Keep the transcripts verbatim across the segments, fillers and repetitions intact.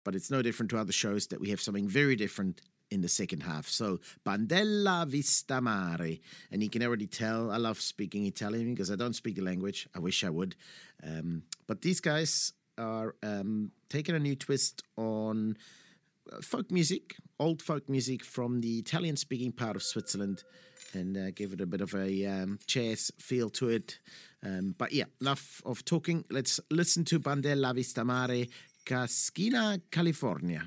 but it's no different to other shows that we have something very different in the second half. So, Bandella Vista Mare. And you can already tell I love speaking Italian because I don't speak the language. I wish I would. Um, but these guys are um, taking a new twist on folk music, old folk music from the Italian-speaking part of Switzerland, and uh, give it a bit of a um, jazz feel to it. Um, but yeah, enough of talking. Let's listen to Bandella Vista Mare, Cascina, California.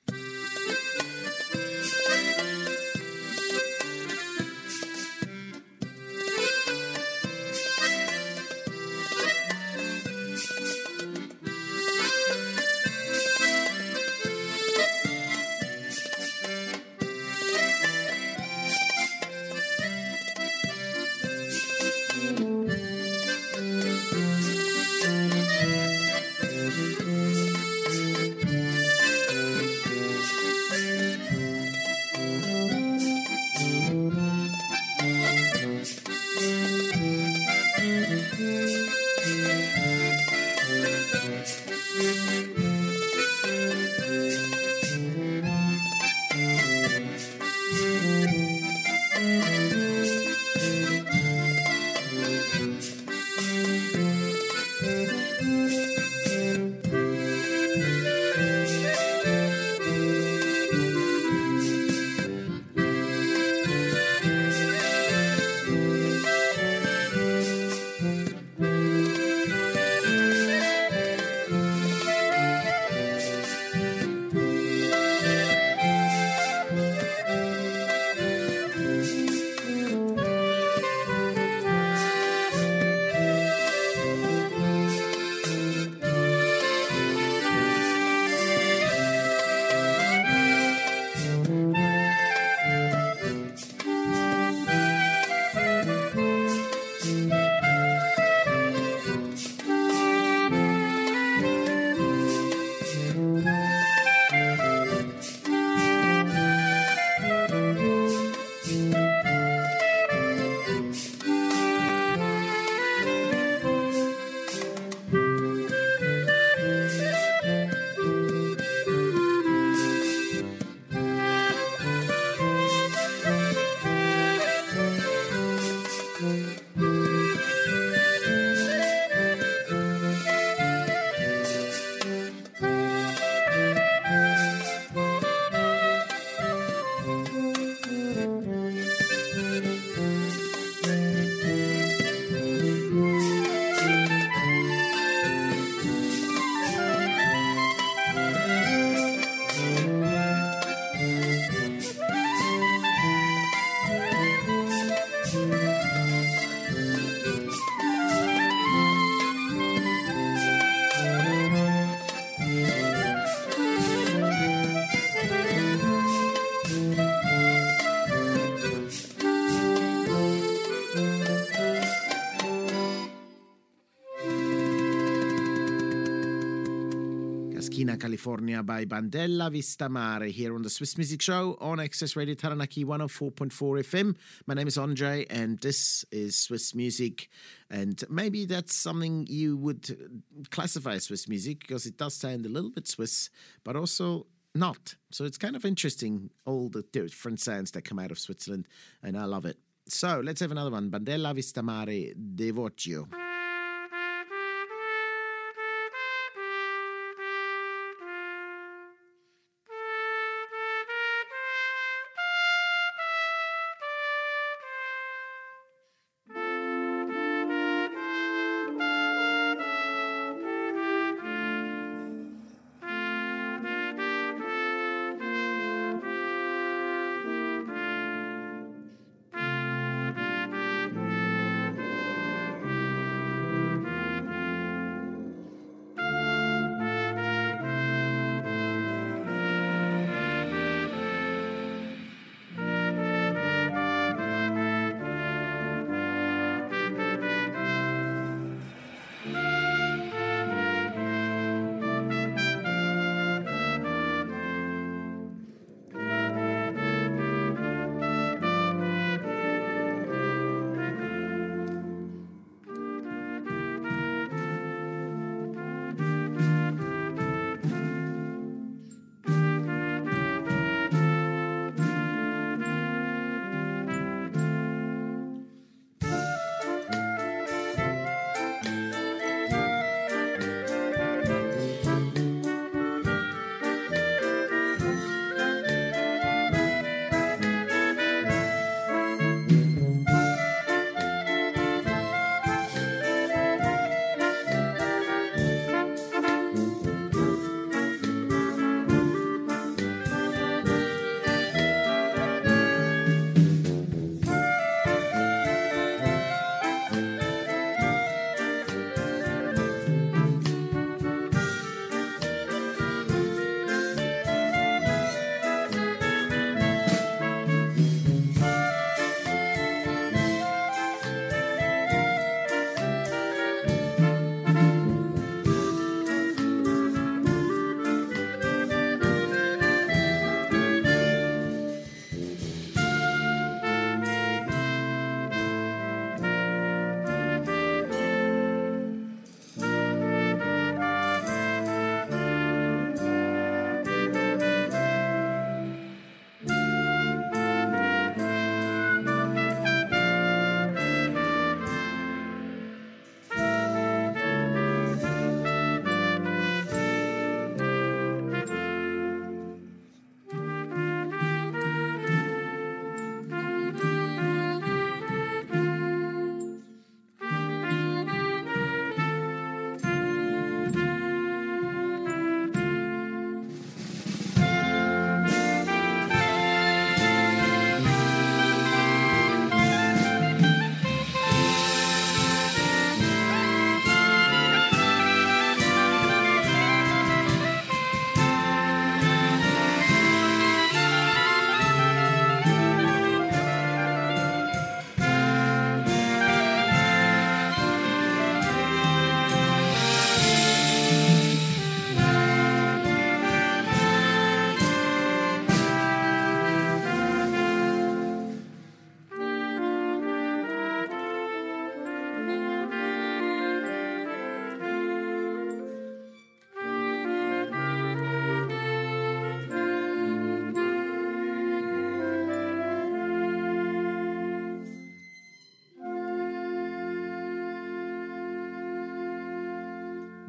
California by Bandella Vista Mare here on the Swiss Music Show on Access Radio Taranaki one oh four point four F M. My name is Andre and this is Swiss Music, and maybe that's something you would classify as Swiss music because it does sound a little bit Swiss but also not. So it's kind of interesting, all the different sounds that come out of Switzerland, and I love it. So let's have another one. Bandella Vista Mare, Devocchio.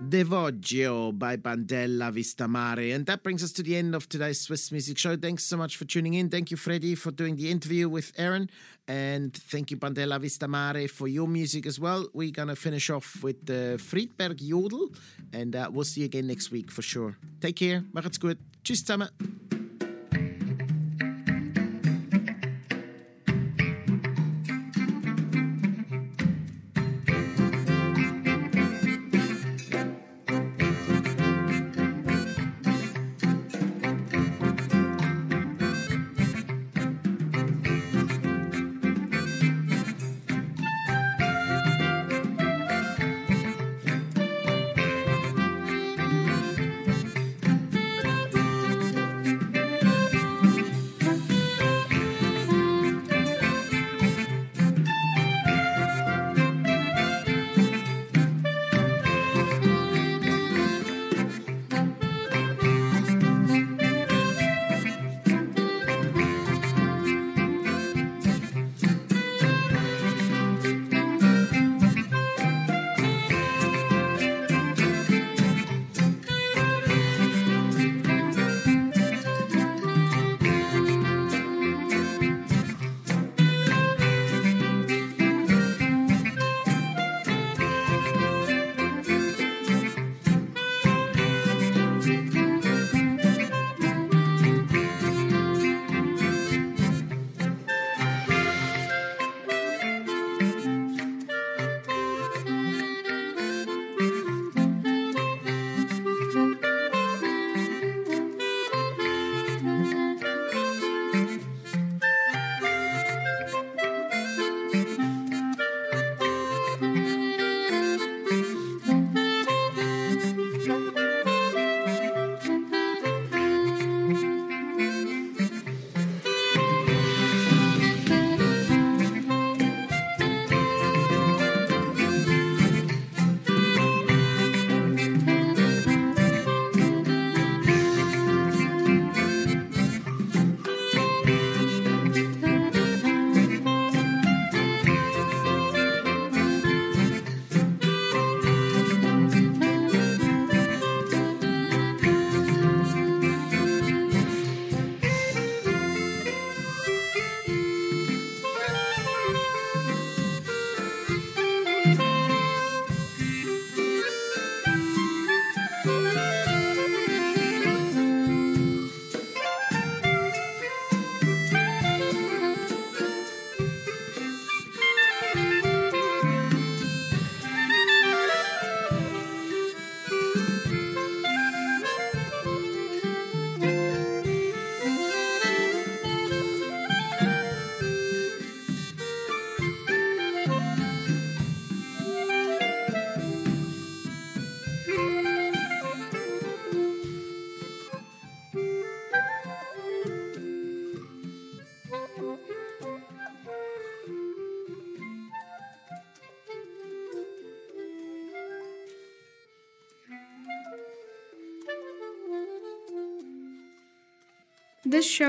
Devoggio by Bandella Vista Mare. And that brings us to the end of today's Swiss Music Show. Thanks so much for tuning in. Thank you, Freddie, for doing the interview with Aaron. And thank you, Bandella Vista Mare, for your music as well. We're going to finish off with the Friedberg Jodel. And uh, we'll see you again next week for sure. Take care. Macht's gut. Tschüss zusammen. This show